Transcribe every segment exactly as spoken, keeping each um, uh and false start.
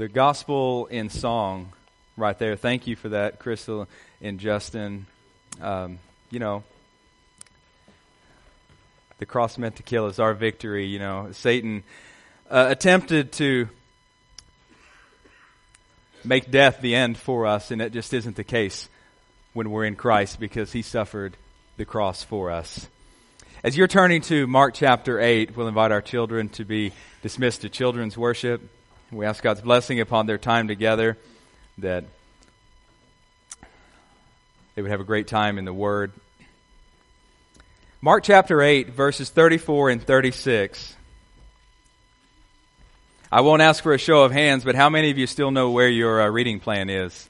the gospel in song right there. Thank you for that, Crystal and Justin. Um, you know, the cross meant to kill is our victory. You know, Satan uh, attempted to make death the end for us, and it just isn't the case when we're in Christ, because he suffered the cross for us. As you're turning to Mark chapter eight, we'll invite our children to be dismissed to children's worship. We ask God's blessing upon their time together, that they would have a great time in the Word. Mark chapter eight, verses thirty-four and thirty-six. I won't ask for a show of hands, but how many of you still know where your uh, reading plan is?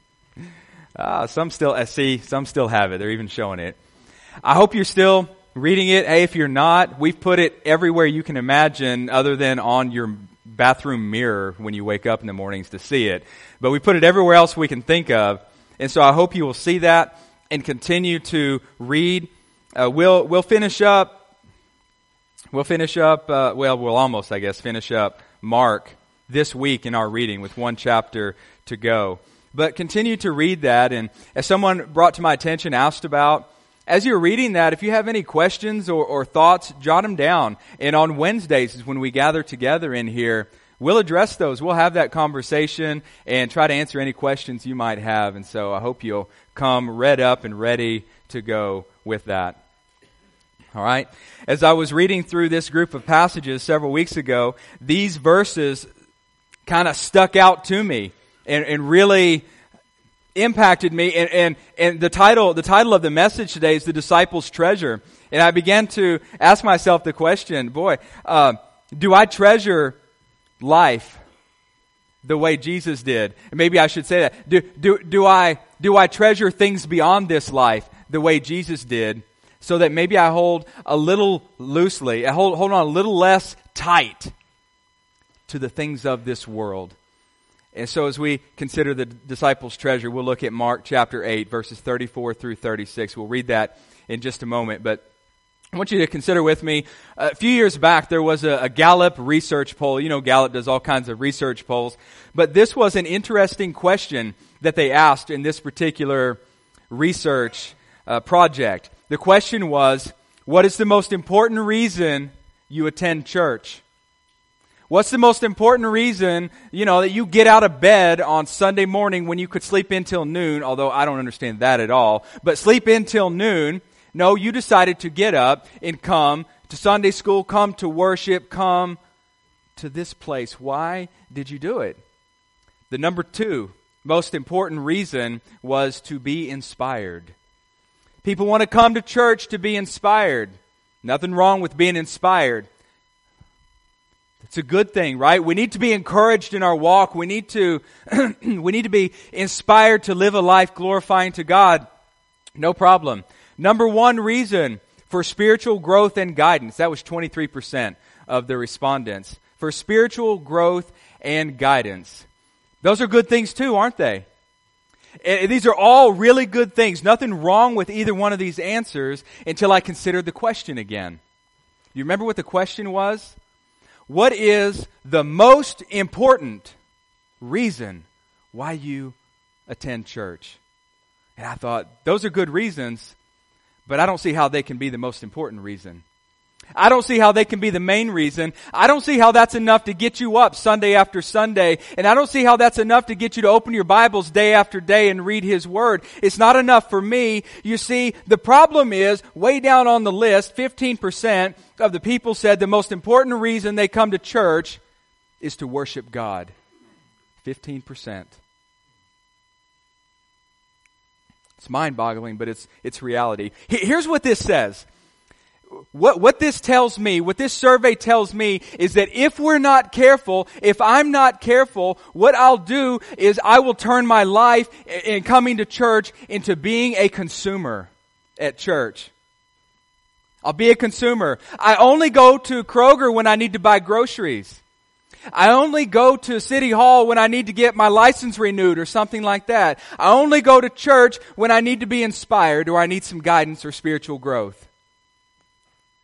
Ah, some still, I see, some still have it. They're even showing it. I hope you're still reading it. Hey, if you're not, we've put it everywhere you can imagine other than on your bathroom mirror when you wake up in the mornings to see it. But we put it everywhere else we can think of. And so I hope you will see that and continue to read. Uh, we'll we'll finish up, we'll finish up, uh, well, we'll almost, I guess, finish up Mark this week in our reading with one chapter to go. But continue to read that. And as someone brought to my attention, asked about, as you're reading that, if you have any questions or, or thoughts, jot them down. And on Wednesdays is when we gather together in here, we'll address those. We'll have that conversation and try to answer any questions you might have. And so I hope you'll come read up and ready to go with that. All right. As I was reading through this group of passages several weeks ago, these verses kind of stuck out to me and, and really impacted me, and, and and the title the title of the message today is The Disciples' Treasure. And I began to ask myself the question, boy, uh, do I treasure life the way Jesus did? And maybe I should say that. Do do do I do I treasure things beyond this life the way Jesus did, so that maybe I hold a little loosely, I hold hold on a little less tight to the things of this world? And so as we consider the disciples' treasure, we'll look at Mark chapter eight, verses thirty-four through thirty-six. We'll read that in just a moment. But I want you to consider with me, a few years back there was a, a Gallup research poll. You know, Gallup does all kinds of research polls. But this was an interesting question that they asked in this particular research uh, project. The question was, what is the most important reason you attend church? What's the most important reason, you know, that you get out of bed on Sunday morning when you could sleep in till noon, although I don't understand that at all, but sleep in till noon? No, you decided to get up and come to Sunday school, come to worship, come to this place. Why did you do it? The number two most important reason was to be inspired. People want to come to church to be inspired. Nothing wrong with being inspired. It's a good thing, right? We need to be encouraged in our walk. We need to we need to be inspired to live a life glorifying to God. No problem. Number one reason for spiritual growth and guidance. That was twenty-three percent of the respondents. For spiritual growth and guidance. Those are good things too, aren't they? And these are all really good things. Nothing wrong with either one of these answers until I considered the question again. You remember what the question was? What is the most important reason why you attend church? And I thought, those are good reasons, but I don't see how they can be the most important reason. I don't see how they can be the main reason. I don't see how that's enough to get you up Sunday after Sunday. And I don't see how that's enough to get you to open your Bibles day after day and read His Word. It's not enough for me. You see, the problem is, way down on the list, fifteen percent of the people said the most important reason they come to church is to worship God. fifteen percent. It's mind-boggling, but it's it's reality. Here's what this says. What what this tells me, what this survey tells me, is that if we're not careful, if I'm not careful, what I'll do is I will turn my life in coming to church into being a consumer at church. I'll be a consumer. I only go to Kroger when I need to buy groceries. I only go to City Hall when I need to get my license renewed or something like that. I only go to church when I need to be inspired or I need some guidance or spiritual growth.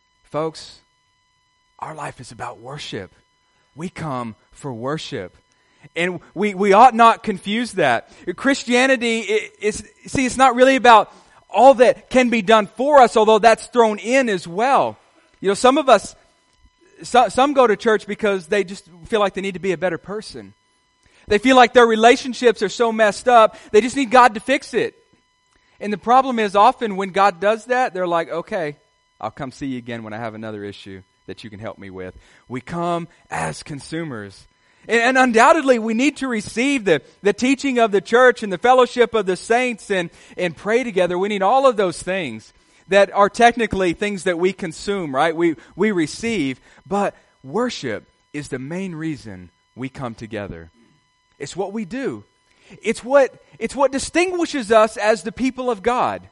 Folks, our life is about worship. We come for worship. And we, we ought not confuse that. Christianity is, see, it's not really about all that can be done for us, although that's thrown in as well. You know, some of us, some, some go to church because they just feel like they need to be a better person. They feel like their relationships are so messed up, they just need God to fix it. And the problem is often when God does that, they're like, okay, I'll come see you again when I have another issue that you can help me with. We come as consumers. And, and undoubtedly we need to receive the, the teaching of the church and the fellowship of the saints and, and pray together. We need all of those things that are technically things that we consume, right? We, we receive. But worship is the main reason we come together. It's what we do. It's what, it's what distinguishes us as the people of God.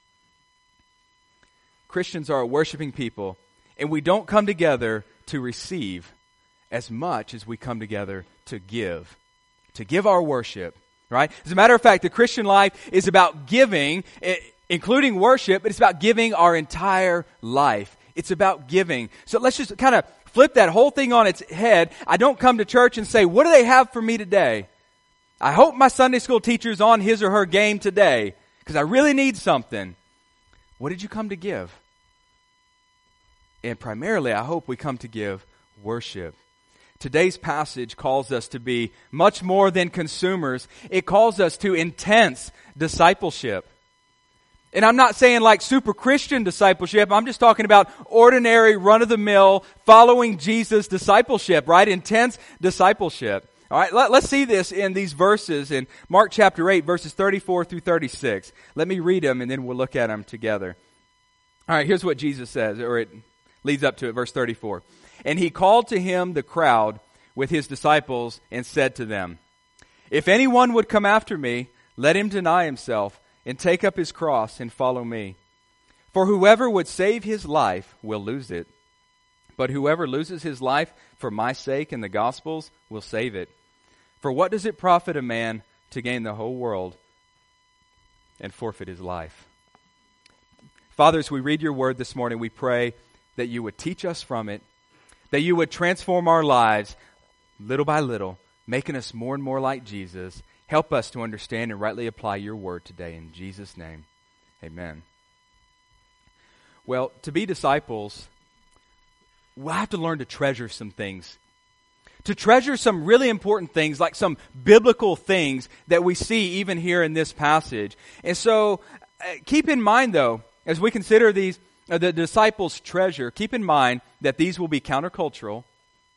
Christians are a worshiping people, and we don't come together to receive as much as we come together to give. To give our worship, right? As a matter of fact, the Christian life is about giving, including worship, but it's about giving our entire life. It's about giving. So let's just kind of flip that whole thing on its head. I don't come to church and say, what do they have for me today? I hope my Sunday school teacher's on his or her game today because I really need something. What did you come to give? And primarily, I hope we come to give worship. Today's passage calls us to be much more than consumers. It calls us to intense discipleship. And I'm not saying like super Christian discipleship. I'm just talking about ordinary, run-of-the-mill, following Jesus discipleship, right? Intense discipleship. All right, let, let's see this in these verses in Mark chapter eight, verses thirty-four through thirty-six. Let me read them and then we'll look at them together. All right, here's what Jesus says, or it leads up to it, verse thirty-four. And he called to him the crowd with his disciples and said to them, if anyone would come after me, let him deny himself and take up his cross and follow me. For whoever would save his life will lose it. But whoever loses his life for my sake and the gospel's will save it. For what does it profit a man to gain the whole world and forfeit his life? Father, as we read your word this morning, we pray that you would teach us from it, that you would transform our lives little by little, making us more and more like Jesus. Help us to understand and rightly apply your word today. In Jesus' name, amen. Well, to be disciples, we'll have to learn to treasure some things. To treasure some really important things, like some biblical things that we see even here in this passage. And so, uh, keep in mind though, as we consider these, uh, the disciples' treasure, keep in mind that these will be countercultural.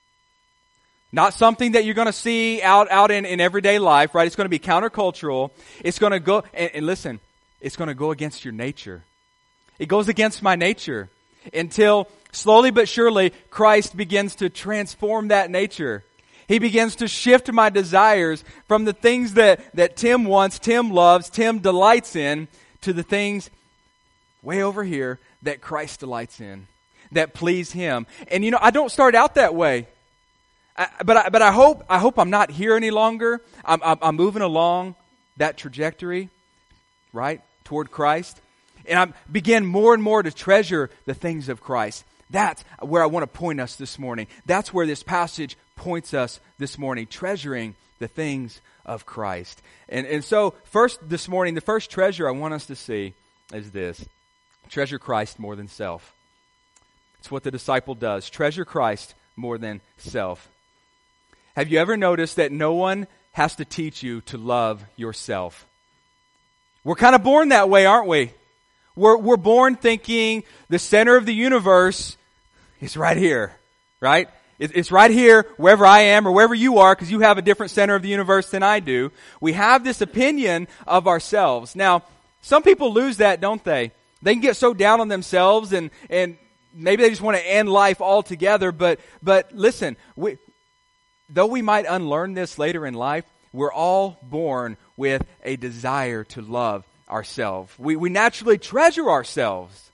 Not something that you're going to see out, out in, in everyday life, right? It's going to be countercultural. It's going to go, and, and listen, it's going to go against your nature. It goes against my nature until slowly but surely Christ begins to transform that nature. He begins to shift my desires from the things that, that Tim wants, Tim loves, Tim delights in, to the things way over here that Christ delights in, that please Him. And you know, I don't start out that way. I, but I, but I hope I hope I'm not here any longer. I'm, I'm, I'm moving along that trajectory, right, toward Christ. And I begin more and more to treasure the things of Christ. That's where I want to point us this morning. That's where this passage points us this morning, treasuring the things of Christ. And, and so first this morning, the first treasure I want us to see is this. Treasure Christ more than self. It's what the disciple does. Treasure Christ more than self. Have you ever noticed that no one has to teach you to love yourself? We're kind of born that way, aren't we? We're, we're born thinking the center of the universe is right here, right? It, it's right here wherever I am or wherever you are, because you have a different center of the universe than I do. We have this opinion of ourselves. Now, some people lose that, don't they? They can get so down on themselves and, and maybe they just want to end life altogether. But, but listen, we, though we might unlearn this later in life, we're all born with a desire to love ourselves. We, we naturally treasure ourselves.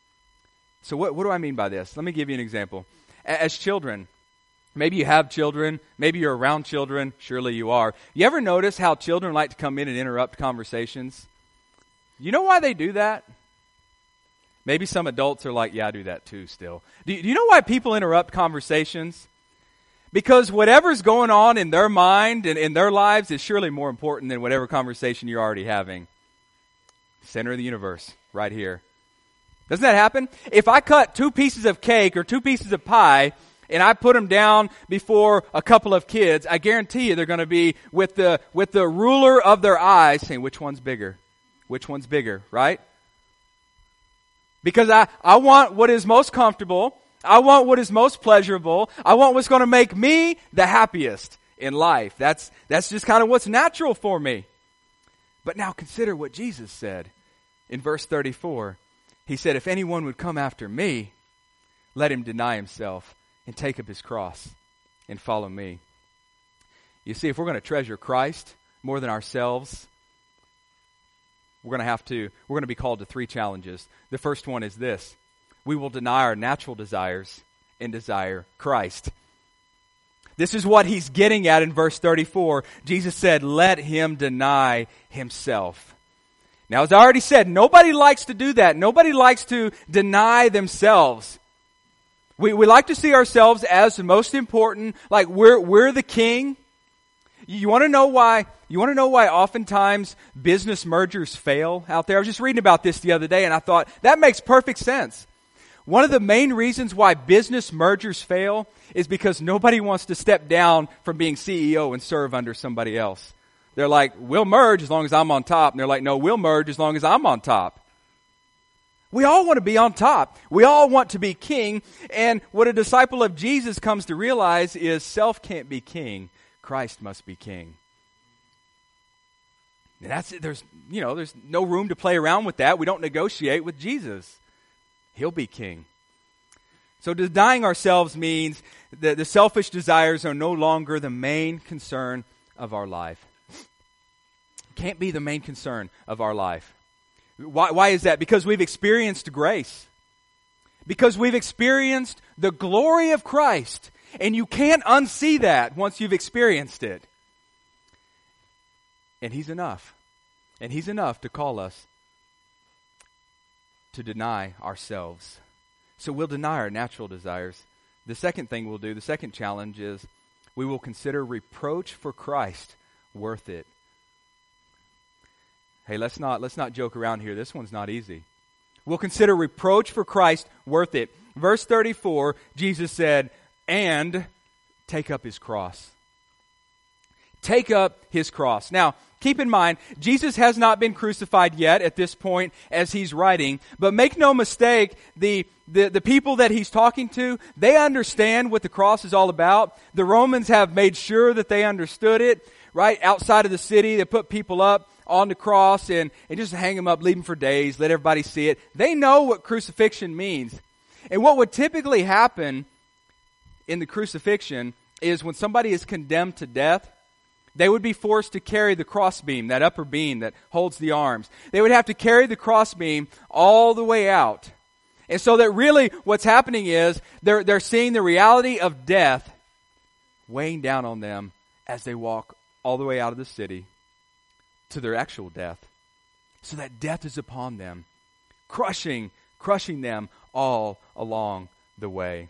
So what, what do I mean by this? Let me give you an example. As children, maybe you have children, maybe you're around children, surely you are. You ever notice how children like to come in and interrupt conversations? You know why they do that? Maybe some adults are like, yeah, I do that too still. Do you, do you know why people interrupt conversations? Because whatever's going on in their mind and in their lives is surely more important than whatever conversation you're already having. Center of the universe, right here. Doesn't that happen? If I cut two pieces of cake or two pieces of pie and I put them down before a couple of kids, I guarantee you they're going to be with the with the ruler of their eyes saying, which one's bigger? Which one's bigger, right? Because I, I want what is most comfortable. I want what is most pleasurable. I want what's going to make me the happiest in life. That's, that's just kind of what's natural for me. But now consider what Jesus said in verse thirty-four. He said, if anyone would come after me, let him deny himself and take up his cross and follow me. You see, if we're going to treasure Christ more than ourselves, we're going to have to, we're going to be called to three challenges. The first one is this. We will deny our natural desires and desire Christ. This is what he's getting at in verse thirty-four. Jesus said, let him deny himself. Now, as I already said, nobody likes to do that. Nobody likes to deny themselves. We, we like to see ourselves as the most important, like we're, we're the king. You want to know why? You want to know why oftentimes business mergers fail out there? I was just reading about this the other day and I thought, that makes perfect sense. One of the main reasons why business mergers fail is because nobody wants to step down from being C E O and serve under somebody else. They're like, we'll merge as long as I'm on top. And they're like, no, we'll merge as long as I'm on top. We all want to be on top. We all want to be king. And what a disciple of Jesus comes to realize is self can't be king. Christ must be king. And that's it. There's, you know, there's no room to play around with that. We don't negotiate with Jesus. He'll be king. So denying ourselves means that the selfish desires are no longer the main concern of our life. Can't be the main concern of our life. Why, why is that? Because we've experienced grace. Because we've experienced the glory of Christ. And you can't unsee that once you've experienced it. And He's enough. And He's enough to call us to deny ourselves. So we'll deny our natural desires. The second thing we'll do, the second challenge is we will consider reproach for Christ worth it. Hey, let's not let's not joke around here. This one's not easy. We'll consider reproach for Christ worth it. Verse thirty-four, Jesus said, and take up His cross. Take up His cross. Now, keep in mind, Jesus has not been crucified yet at this point as He's writing. But make no mistake, the, the, the people that He's talking to, they understand what the cross is all about. The Romans have made sure that they understood it. Right outside of the city, they put people up on the cross and, and just hang them up, leave them for days, let everybody see it. They know what crucifixion means. And what would typically happen in the crucifixion is when somebody is condemned to death, they would be forced to carry the crossbeam, that upper beam that holds the arms. They would have to carry the crossbeam all the way out. And so that really what's happening is they're, they're seeing the reality of death weighing down on them as they walk all the way out of the city to their actual death. So that death is upon them, crushing, crushing them all along the way.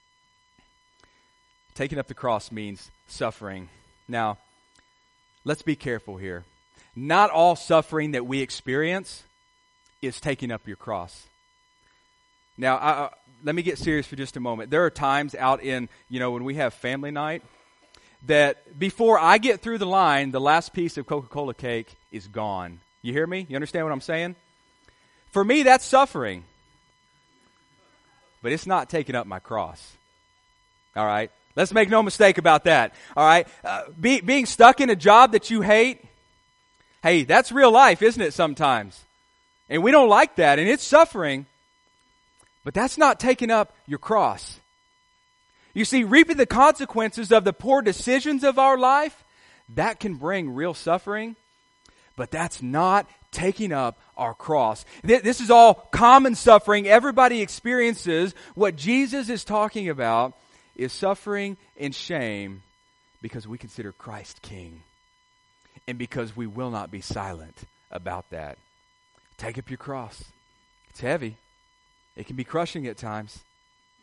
Taking up the cross means suffering. Now, let's be careful here. Not all suffering that we experience is taking up your cross. Now, I, uh, let me get serious for just a moment. There are times out in, you know, when we have family night, that before I get through the line, the last piece of Coca-Cola cake is gone. You hear me? You understand what I'm saying? For me, that's suffering. But it's not taking up my cross. All right? Let's make no mistake about that. All right? Uh, be, being stuck in a job that you hate, hey, that's real life, isn't it, sometimes? And we don't like that, and it's suffering. But that's not taking up your cross. You see, reaping the consequences of the poor decisions of our life, that can bring real suffering, but that's not taking up our cross. This is all common suffering. Everybody experiences. What Jesus is talking about is suffering and shame because we consider Christ King and because we will not be silent about that. Take up your cross. It's heavy. It can be crushing at times.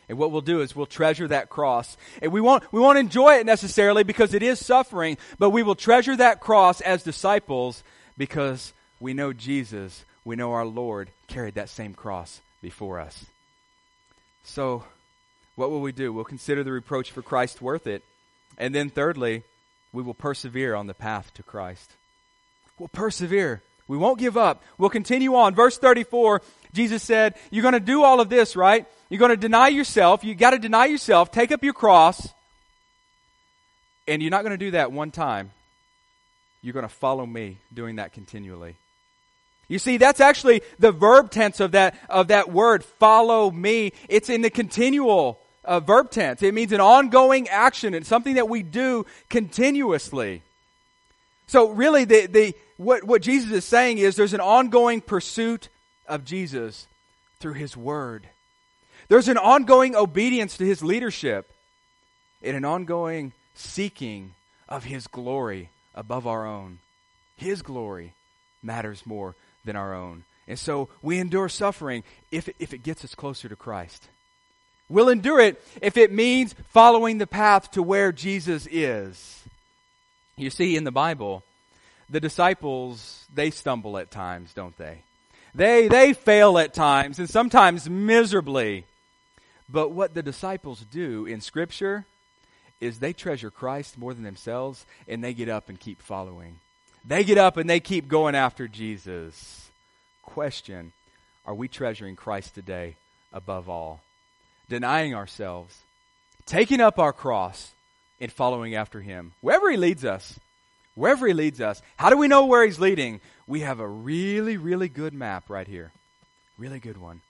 And what we'll do is we'll treasure that cross. And we won't, we won't enjoy it necessarily because it is suffering, but we will treasure that cross as disciples because we know Jesus, we know our Lord carried that same cross before us. So, what will we do? We'll consider the reproach for Christ worth it. And then thirdly, we will persevere on the path to Christ. We'll persevere. We won't give up. We'll continue on. Verse thirty-four, Jesus said, you're going to do all of this, right? You're going to deny yourself. You got to deny yourself. Take up your cross. And you're not going to do that one time. You're going to follow me doing that continually. You see, that's actually the verb tense of that, of that word, follow me. It's in the continual uh, verb tense. It means an ongoing action. It's something that we do continuously. So really, the, the, what, what Jesus is saying is there's an ongoing pursuit of Jesus through His Word. There's an ongoing obedience to His leadership and an ongoing seeking of His glory above our own. His glory matters more than our own. And so we endure suffering if it, if it gets us closer to Christ. We'll endure it if it means following the path to where Jesus is. You see, in the Bible, the disciples, they stumble at times, don't they? They, they fail at times, and sometimes miserably. But what the disciples do in Scripture is they treasure Christ more than themselves, and they get up and keep following. They get up and they keep going after Jesus. Question, are we treasuring Christ today above all? Denying ourselves, taking up our cross, and following after Him. Wherever He leads us, wherever He leads us. How do we know where He's leading? We have a really, really good map right here. Really good one.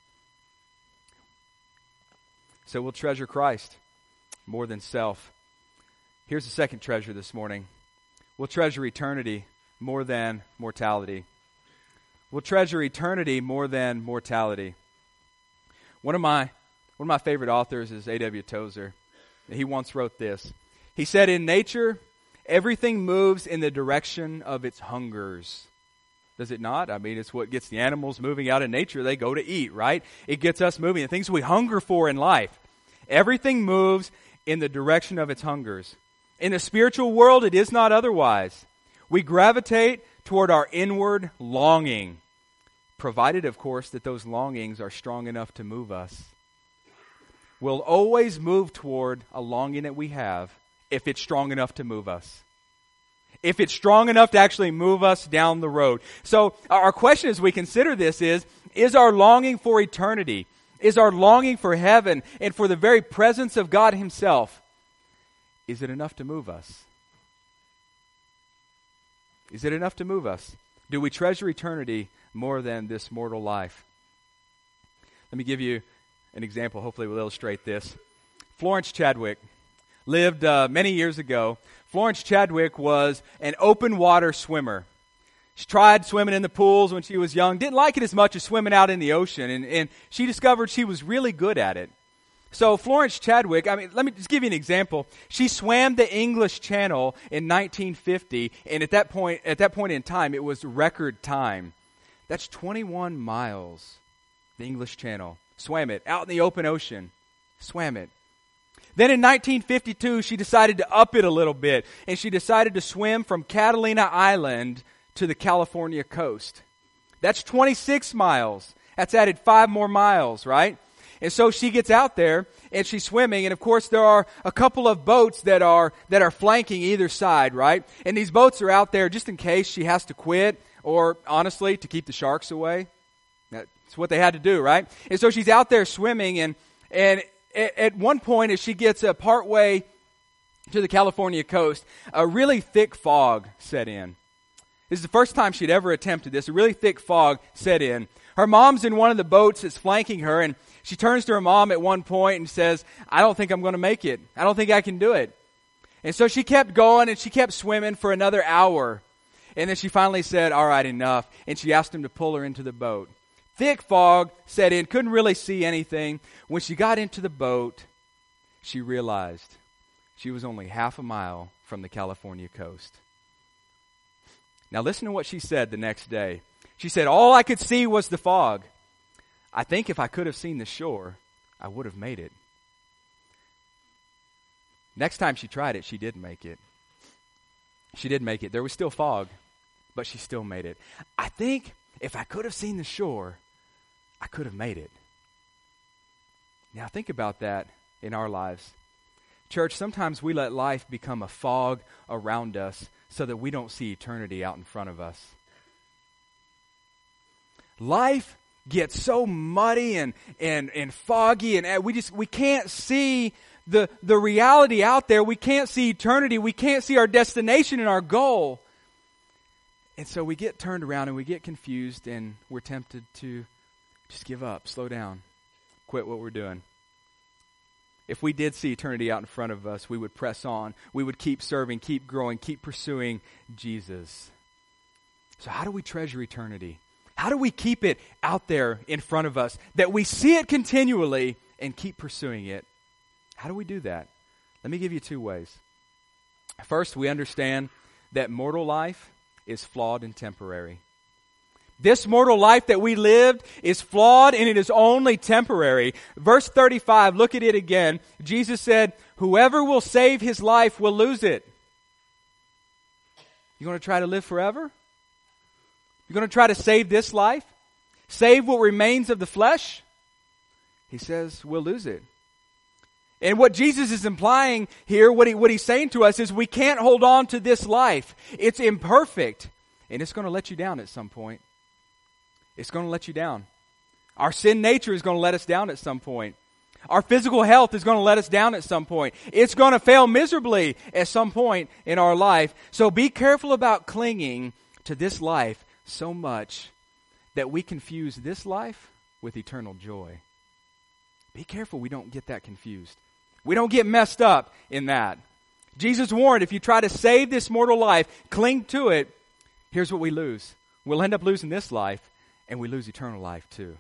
So we'll treasure Christ more than self. Here's the second treasure this morning. We'll treasure eternity more than mortality. We'll treasure eternity more than mortality. One of my one of my favorite authors is A W Tozer. He once wrote this. He said, in nature, everything moves in the direction of its hungers. Does it not? I mean, it's what gets the animals moving out in nature. They go to eat, right? It gets us moving. The things we hunger for in life. Everything moves in the direction of its hungers. In the spiritual world, it is not otherwise. We gravitate toward our inward longing, provided, of course, that those longings are strong enough to move us. We'll always move toward a longing that we have if it's strong enough to move us. If it's strong enough to actually move us down the road. So our question as we consider this is, is our longing for eternity, is our longing for heaven and for the very presence of God Himself, is it enough to move us? Is it enough to move us? Do we treasure eternity more than this mortal life? Let me give you an example. Hopefully we'll illustrate this. Florence Chadwick lived uh, many years ago. Florence Chadwick was an open water swimmer. She tried swimming in the pools when she was young, didn't like it as much as swimming out in the ocean, and, and she discovered she was really good at it. So Florence Chadwick, I mean, let me just give you an example. She swam the English Channel in nineteen fifty, and at that point, at that point in time, it was record time. That's twenty-one miles, the English Channel. Swam it out in the open ocean. Swam it. Then in nineteen fifty-two, she decided to up it a little bit, and she decided to swim from Catalina Island to the California coast. That's twenty-six miles. That's added five more miles, right? And so she gets out there and she's swimming, and of course there are a couple of boats that are that are flanking either side, right? And these boats are out there just in case she has to quit, or honestly to keep the sharks away. That's what they had to do, right? And so she's out there swimming, and and at one point as she gets uh, part way to the California coast, a really thick fog set in. This is the first time she'd ever attempted this. A really thick fog set in. Her mom's in one of the boats that's flanking her, and she turns to her mom at one point and says, I don't think I'm going to make it. I don't think I can do it. And so she kept going, and she kept swimming for another hour. And then she finally said, all right, enough. And she asked him to pull her into the boat. Thick fog set in, couldn't really see anything. When she got into the boat, she realized she was only half a mile from the California coast. Now listen to what she said the next day. She said, all I could see was the fog. I think if I could have seen the shore, I would have made it. Next time she tried it, she did make it. She did make it. There was still fog, but she still made it. I think if I could have seen the shore, I could have made it. Now think about that in our lives. Church, sometimes we let life become a fog around us so that we don't see eternity out in front of us. Life gets so muddy and, and, and foggy, and we just we can't see the, the reality out there. We can't see eternity. We can't see our destination and our goal. And so we get turned around and we get confused, and we're tempted to just give up, slow down, quit what we're doing. If we did see eternity out in front of us, we would press on. We would keep serving, keep growing, keep pursuing Jesus. So how do we treasure eternity? How do we keep it out there in front of us, that we see it continually and keep pursuing it? How do we do that? Let me give you two ways. First, we understand that mortal life is flawed and temporary. This mortal life that we lived is flawed, and it is only temporary. Verse thirty-five, look at it again. Jesus said, whoever will save his life will lose it. You going to try to live forever? You're going to try to save this life? Save what remains of the flesh? He says, we'll lose it. And what Jesus is implying here, what, he, what he's saying to us is we can't hold on to this life. It's imperfect, and it's going to let you down at some point. It's going to let you down. Our sin nature is going to let us down at some point. Our physical health is going to let us down at some point. It's going to fail miserably at some point in our life. So be careful about clinging to this life so much that we confuse this life with eternal joy. Be careful we don't get that confused. We don't get messed up in that. Jesus warned, if you try to save this mortal life, cling to it, here's what we lose. We'll end up losing this life, and we lose eternal life too.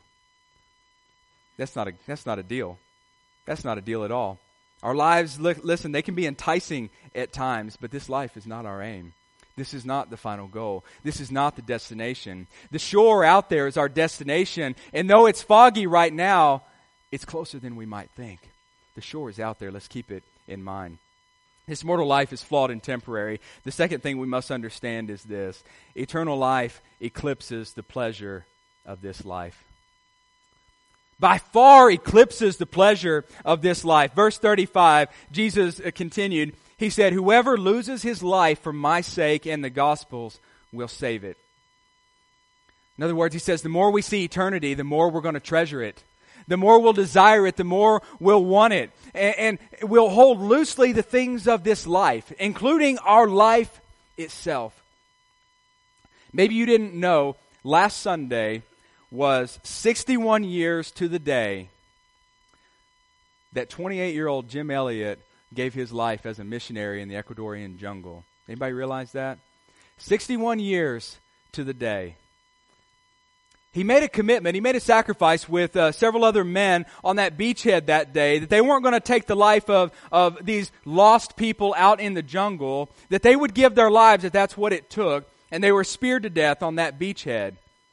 That's not a, that's not a deal. That's not a deal at all. Our lives, li- listen, they can be enticing at times, but this life is not our aim. This is not the final goal. This is not the destination. The shore out there is our destination, and though it's foggy right now, it's closer than we might think. The shore is out there. Let's keep it in mind. This mortal life is flawed and temporary. The second thing we must understand is this. Eternal life eclipses the pleasure of this life. By far eclipses the pleasure of this life. Verse thirty-five, Jesus continued, he said, whoever loses his life for my sake and the gospel's will save it. In other words, he says, the more we see eternity, the more we're going to treasure it. The more we'll desire it, the more we'll want it. And, and we'll hold loosely the things of this life, including our life itself. Maybe you didn't know, last Sunday was sixty-one years to the day that twenty-eight-year-old Jim Elliot gave his life as a missionary in the Ecuadorian jungle. Anybody realize that? sixty-one years to the day. He made a commitment, he made a sacrifice with uh, several other men on that beachhead that day that they weren't going to take the life of, of these lost people out in the jungle, that they would give their lives if that's what it took, and they were speared to death on that beachhead.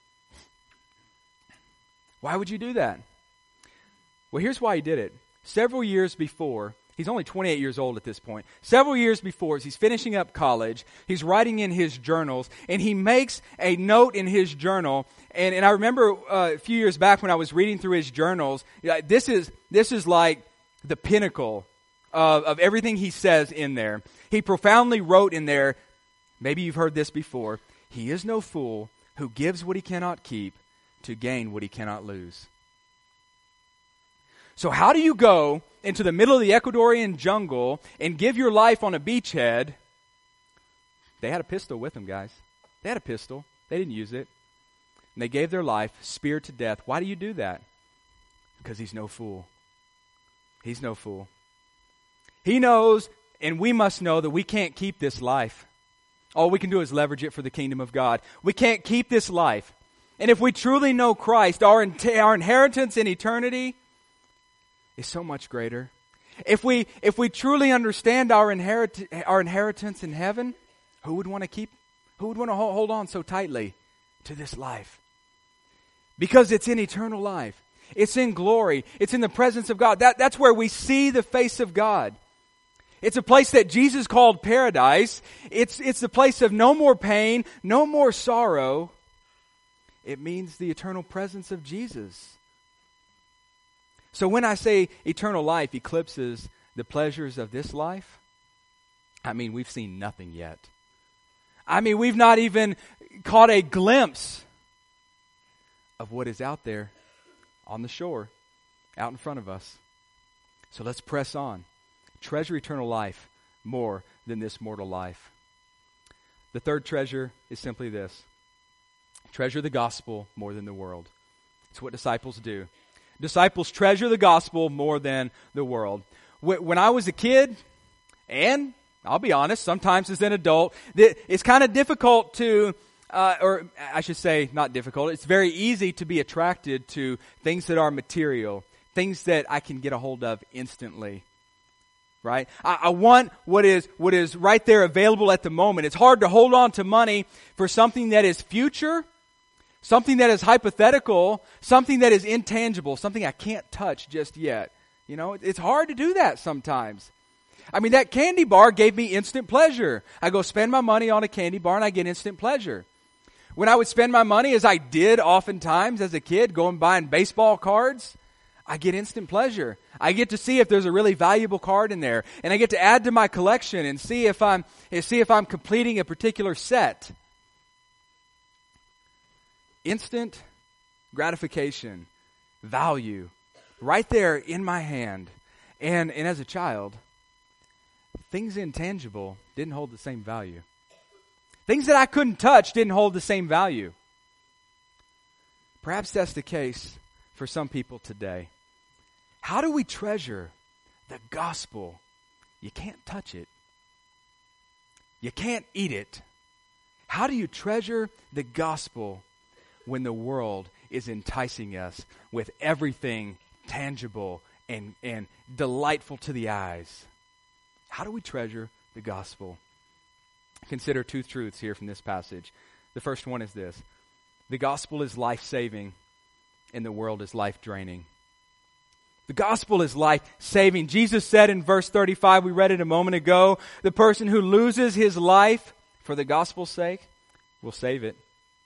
Why would you do that? Well, here's why he did it. Several years before, he's only twenty-eight years old at this point. Several years before, as he's finishing up college, he's writing in his journals, and he makes a note in his journal. And, and I remember uh, a few years back when I was reading through his journals, this is this is like the pinnacle of, of everything he says in there. He profoundly wrote in there, maybe you've heard this before, he is no fool who gives what he cannot keep to gain what he cannot lose. So how do you go into the middle of the Ecuadorian jungle and give your life on a beachhead? They had a pistol with them, guys. They had a pistol. They didn't use it. And they gave their life, speared to death. Why do you do that? Because he's no fool. He's no fool. He knows, and we must know, that we can't keep this life. All we can do is leverage it for the kingdom of God. We can't keep this life. And if we truly know Christ, our, in- our inheritance in eternity is so much greater. If we if we truly understand our inherit our inheritance in heaven, who would want to keep who would want to hold on so tightly to this life? Because it's in eternal life. It's in glory. It's in the presence of God. That that's where we see the face of God. It's a place that Jesus called paradise. It's, it's the place of no more pain, no more sorrow. It means the eternal presence of Jesus. So when I say eternal life eclipses the pleasures of this life, I mean, we've seen nothing yet. I mean, we've not even caught a glimpse of what is out there on the shore, out in front of us. So let's press on. Treasure eternal life more than this mortal life. The third treasure is simply this. Treasure the gospel more than the world. It's what disciples do. Disciples treasure the gospel more than the world. When I was a kid, and I'll be honest, sometimes as an adult, it's kind of difficult to, uh, or I should say not difficult, it's very easy to be attracted to things that are material, things that I can get a hold of instantly. Right? I, I want what is what is right there available at the moment. It's hard to hold on to money for something that is future, something that is hypothetical, something that is intangible, something I can't touch just yet. You know, it's hard to do that sometimes. I mean, that candy bar gave me instant pleasure. I go spend my money on a candy bar and I get instant pleasure. When I would spend my money, as I did oftentimes as a kid, going buying baseball cards, I get instant pleasure. I get to see if there's a really valuable card in there, and I get to add to my collection and see if I'm see if I'm completing a particular set. Instant gratification, value, right there in my hand. And and as a child, things intangible didn't hold the same value. Things that I couldn't touch didn't hold the same value. Perhaps that's the case for some people today. How do we treasure the gospel? You can't touch it. You can't eat it. How do you treasure the gospel when the world is enticing us with everything tangible and, and delightful to the eyes? How do we treasure the gospel? Consider two truths here from this passage. The first one is this. The gospel is life-saving and the world is life-draining. The gospel is life-saving. Jesus said in verse thirty-five, we read it a moment ago, the person who loses his life for the gospel's sake will save it.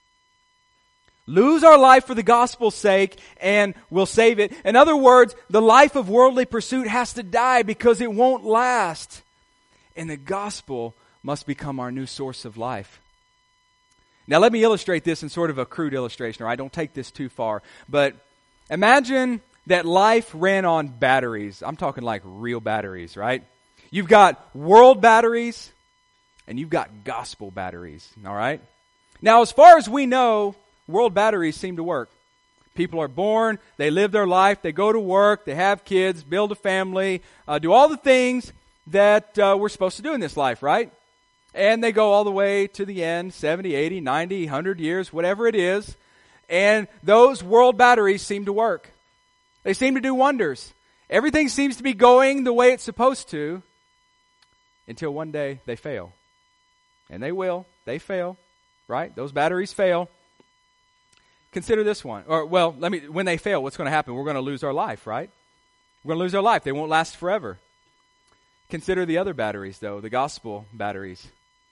Lose our life for the gospel's sake and we'll save it. In other words, the life of worldly pursuit has to die because it won't last. And the gospel must become our new source of life. Now let me illustrate this in sort of a crude illustration, or I don't take this too far. But imagine that life ran on batteries. I'm talking like real batteries, right? You've got world batteries and you've got gospel batteries, all right? Now, as far as we know, world batteries seem to work. People are born, they live their life, they go to work, they have kids, build a family, uh, do all the things that uh, we're supposed to do in this life, right? And they go all the way to the end, seventy, eighty, ninety, one hundred years, whatever it is. And those world batteries seem to work. They seem to do wonders. Everything seems to be going the way it's supposed to until one day they fail. And they will. They fail, right? Those batteries fail. Consider this one. Or, well, let me. When they fail, what's going to happen? We're going to lose our life, right? We're going to lose our life. They won't last forever. Consider the other batteries, though, the gospel batteries.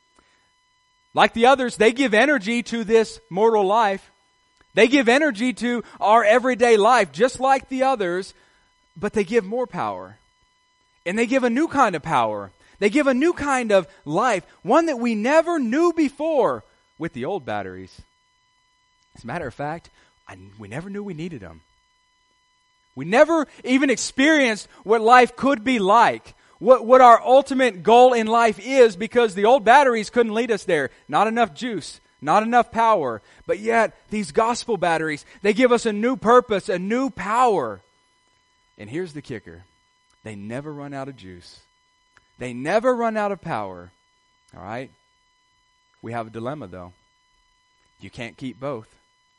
Like the others, they give energy to this mortal life. They give energy to our everyday life, just like the others, but they give more power. And they give a new kind of power. They give a new kind of life, one that we never knew before with the old batteries. As a matter of fact, I, we never knew we needed them. We never even experienced what life could be like, what, what our ultimate goal in life is, because the old batteries couldn't lead us there. Not enough juice. Not enough power. But yet, these gospel batteries, they give us a new purpose, a new power. And here's the kicker. They never run out of juice. They never run out of power. All right? We have a dilemma, though. You can't keep both.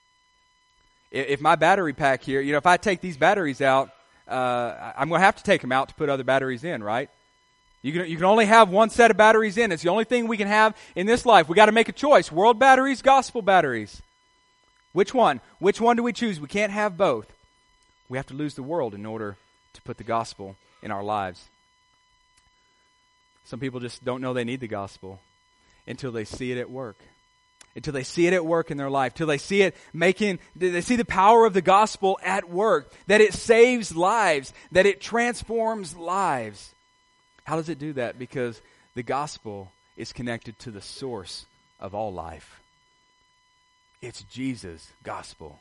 If my battery pack here, you know, if I take these batteries out, uh, I'm going to have to take them out to put other batteries in, right? You can, you can only have one set of batteries in. It's the only thing we can have in this life. We got to make a choice. World batteries, gospel batteries. Which one? Which one do we choose? We can't have both. We have to lose the world in order to put the gospel in our lives. Some people just don't know they need the gospel until they see it at work. Until they see it at work in their life. Till they see it making, they see the power of the gospel at work. That it saves lives. That it transforms lives. How does it do that? Because the gospel is connected to the source of all life. It's Jesus' gospel.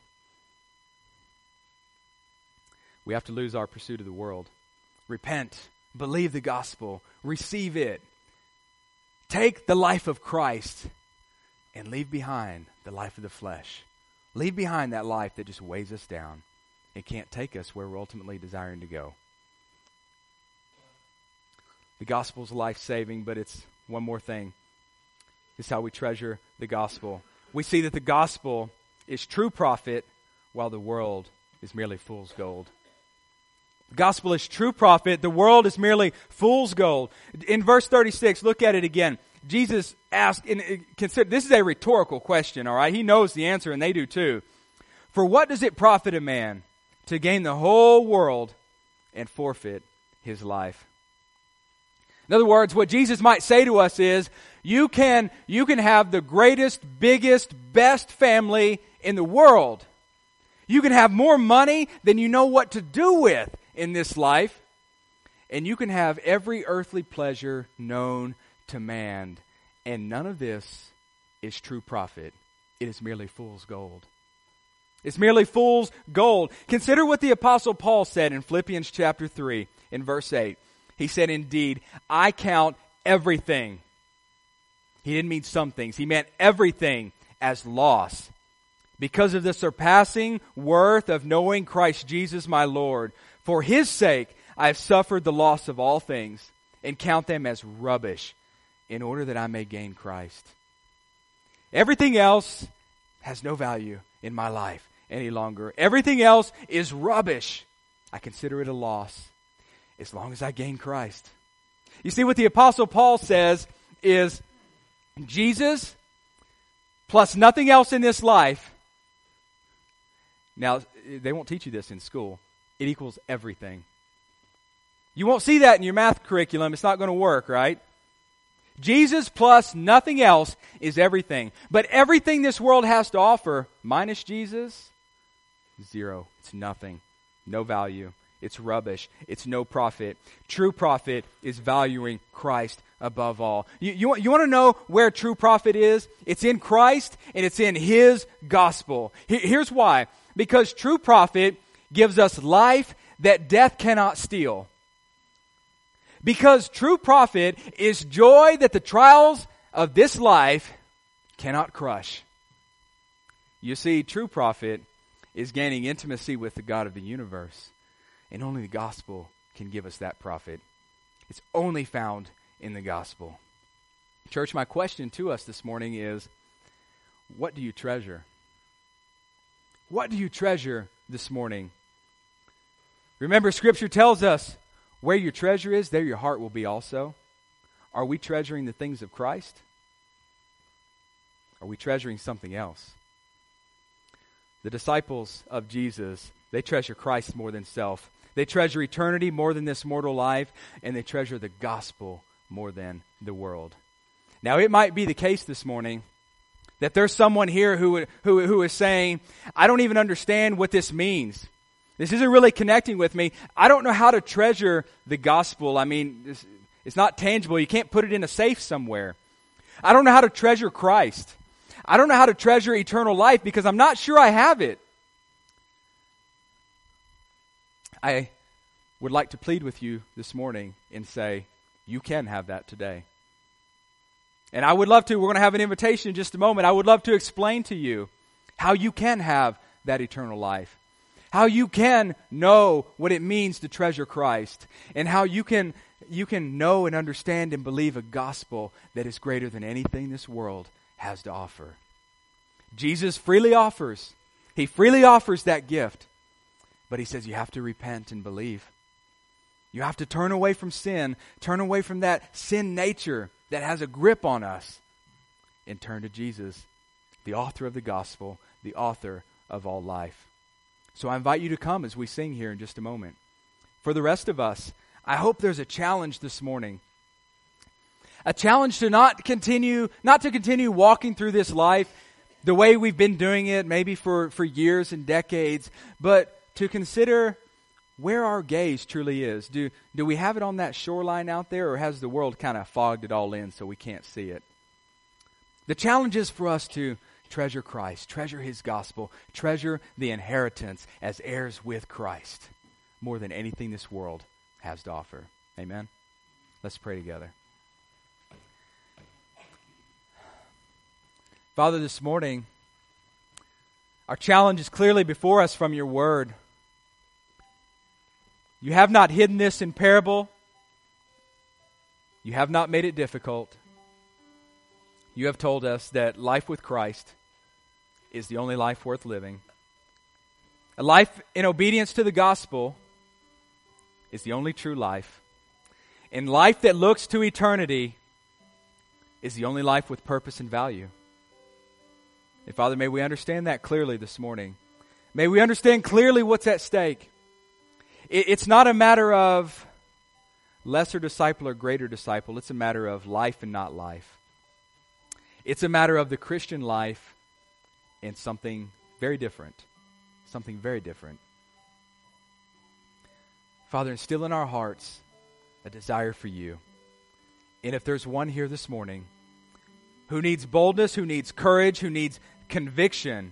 We have to lose our pursuit of the world. Repent. Believe the gospel. Receive it. Take the life of Christ and leave behind the life of the flesh. Leave behind that life that just weighs us down and can't take us where we're ultimately desiring to go. The gospel is life-saving, but it's one more thing. It's how we treasure the gospel. We see that the gospel is true profit while the world is merely fool's gold. The gospel is true profit. The world is merely fool's gold. In verse thirty-six, look at it again. Jesus asked, and consider, this is a rhetorical question, all right? He knows the answer, and they do too. For what does it profit a man to gain the whole world and forfeit his life? In other words, what Jesus might say to us is, you can, you can have the greatest, biggest, best family in the world. You can have more money than you know what to do with in this life. And you can have every earthly pleasure known to man. And none of this is true profit. It is merely fool's gold. It's merely fool's gold. Consider what the Apostle Paul said in Philippians chapter three, in verse eight. He said, indeed, I count everything. He didn't mean some things. He meant everything as loss, because of the surpassing worth of knowing Christ Jesus my Lord. For His sake I have suffered the loss of all things, and count them as rubbish, in order that I may gain Christ. Everything else has no value in my life any longer. Everything else is rubbish. I consider it a loss as long as I gain Christ. You see, what the Apostle Paul says is Jesus plus nothing else in this life. Now, they won't teach you this in school. It equals everything. You won't see that in your math curriculum. It's not going to work, right? Jesus plus nothing else is everything. But everything this world has to offer, minus Jesus, zero. It's nothing. No value. It's rubbish. It's no profit. True profit is valuing Christ above all. You, you, you want to know where true profit is? It's in Christ, and it's in His gospel. Here's why. Because true profit gives us life that death cannot steal. Because true profit is joy that the trials of this life cannot crush. You see, true profit is gaining intimacy with the God of the universe. And only the gospel can give us that profit. It's only found in the gospel. Church, my question to us this morning is, what do you treasure? What do you treasure this morning? Remember, Scripture tells us, where your treasure is, there your heart will be also. Are we treasuring the things of Christ? Are we treasuring something else? The disciples of Jesus, they treasure Christ more than self. They treasure eternity more than this mortal life, and they treasure the gospel more than the world. Now, it might be the case this morning that there's someone here who, who, who is saying, I don't even understand what this means. This isn't really connecting with me. I don't know how to treasure the gospel. I mean, this, it's not tangible. You can't put it in a safe somewhere. I don't know how to treasure Christ. I don't know how to treasure eternal life because I'm not sure I have it. I would like to plead with you this morning and say, you can have that today. And I would love to, we're going to have an invitation in just a moment. I would love to explain to you how you can have that eternal life. How you can know what it means to treasure Christ. And how you can, you can know and understand and believe a gospel that is greater than anything this world has to offer. Jesus freely offers. He freely offers that gift. But He says you have to repent and believe. You have to turn away from sin, turn away from that sin nature that has a grip on us, and turn to Jesus, the author of the gospel, the author of all life. So I invite you to come as we sing here in just a moment. For the rest of us, I hope there's a challenge this morning A challenge to not continue, not to continue walking through this life the way we've been doing it, maybe for, for years and decades, but to consider where our gaze truly is. Do, do we have it on that shoreline out there, or has the world kind of fogged it all in so we can't see it? The challenge is for us to treasure Christ, treasure His gospel, treasure the inheritance as heirs with Christ more than anything this world has to offer. Amen? Let's pray together. Father, this morning, our challenge is clearly before us from your word. You have not hidden this in parable. You have not made it difficult. You have told us that life with Christ is the only life worth living. A life in obedience to the gospel is the only true life. And life that looks to eternity is the only life with purpose and value. And Father, may we understand that clearly this morning. May we understand clearly what's at stake. It's not a matter of lesser disciple or greater disciple. It's a matter of life and not life. It's a matter of the Christian life and something very different. Something very different. Father, instill in our hearts a desire for you. And if there's one here this morning who needs boldness, who needs courage, who needs conviction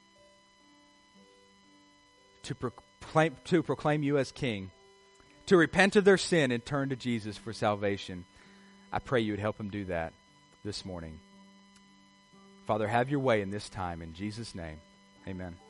to proclaim, to proclaim you as King, to repent of their sin and turn to Jesus for salvation, I pray you would help them do that this morning. Father, have your way in this time. In Jesus' name, amen.